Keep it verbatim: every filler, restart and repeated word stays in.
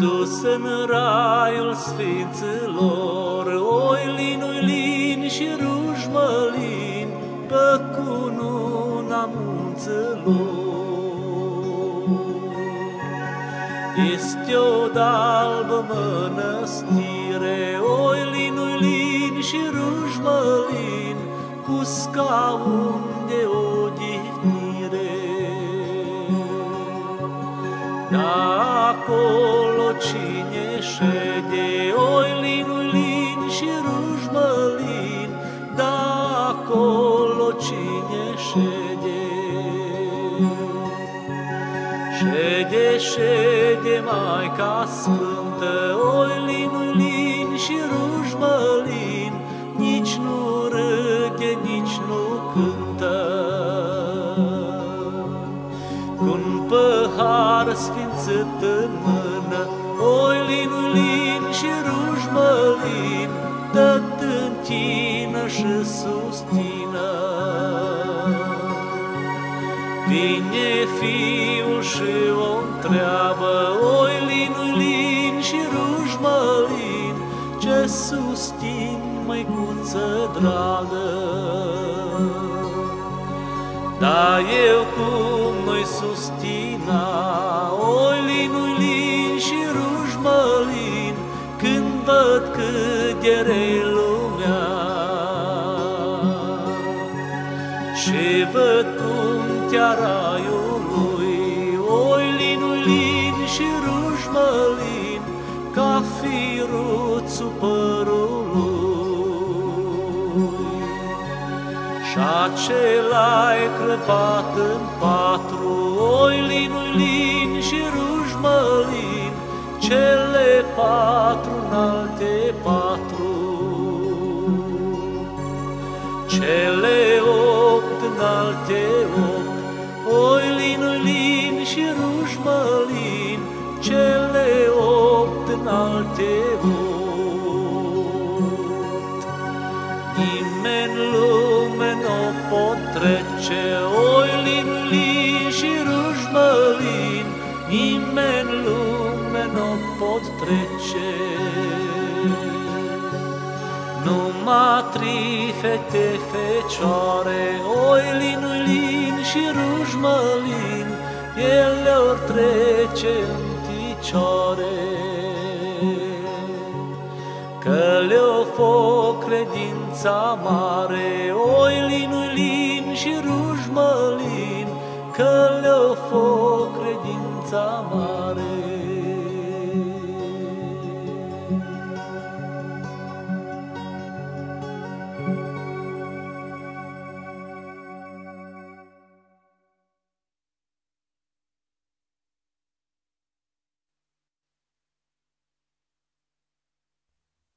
Sus în raiul sfinților, oilin, oilin și rujmălin, pe cununa munților. Este o dalbă mănăstire, oilin, oilin și rujmălin, cu scaun de odihnire. Acolo cine șede, oilin, oilin și rujmălin, da acolo cine șede. Șede, șede Maica Sfântă, oilin, oilin și rujmălin, nici nu râde, nici nu cântă. Cu-n păhar sfințit în mână, oilin, oilin și rujmălin, dă-t întină și sustină. Vine fiul și o întreabă, oilin, oilin și rujmălin, ce sustin, măicuță dragă? Da eu cum nu-i sustina, oilin, oilin și rujmălin, când văd cât de rei lumea. Și văd puntea raiului, oilin, oilin și rujmălin, ca firuțul părului. Și acela-i crăpat în patru, oilin, oilin și rujmălin, cele patru în alte patru. Cele opt în alte opt, oilin, oilin și rujmălin, cele opt în alte opt. Nimeni lume n-o pot trece, oilin, oilin și rujmălin, nimeni lume n-o pot trece. Numai tri fete fecioare, oilin, oilin și rujmălin, ele or trece în picioare. Că le-o fo credința mare, oilin, oilin și rujmălin, că le-o fo credința mare.